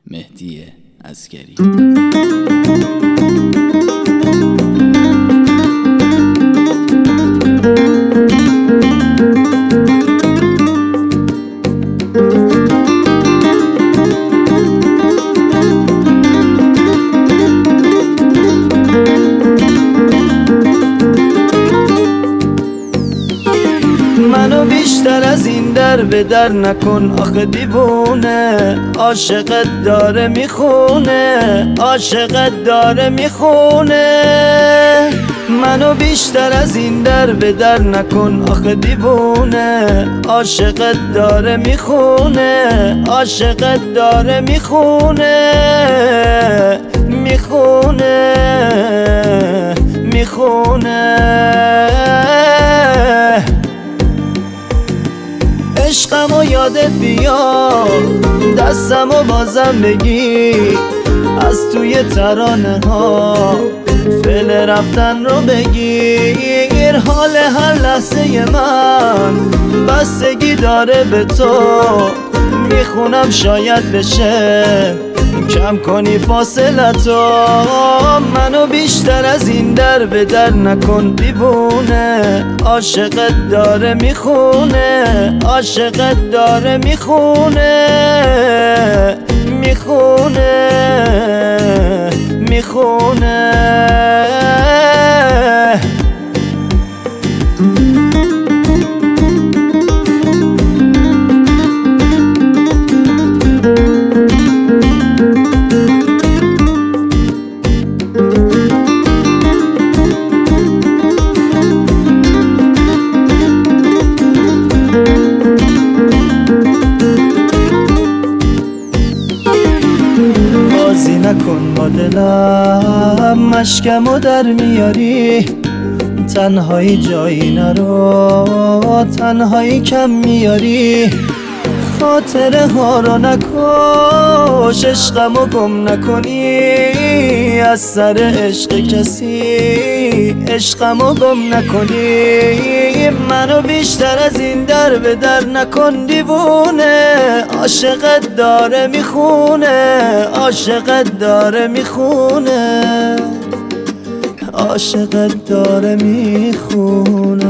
مهدی عسگری. منو بیشتر از این در به در نکن آخه دیوونه، عاشقت داره میخونه، عاشقت داره میخونه. منو بیشتر از این در به در نکن آخه دیوونه، عاشقت داره میخونه، عاشقت داره میخونه، میخونه، میخونه. عشقمو یادت بیاد، دستمو بازم بگیر، از توی ترانه ها فعل رفتن رو بگیر. حال هر لحظه من بستگی داره به تو، میخونم شاید بشه کم کنی فاصلتو. منو بیشتر از این در به در نکن دیوونه، عاشقت داره میخونه، عاشقت داره میخونه، میخونه، میخونه. بازی نکن با دلم، مشکمو در میاری، تنهایی جایی نرو، تنهایی کم میاری. خاطره ها رو نکش، عشقمو گم نکنی از سر عشق کسی، عشقمو گم نکنی. منو بیشتر از این در به در نکن دیوونه، عاشقت داره میخونه، عاشقت داره میخونه، عاشقت داره میخونه.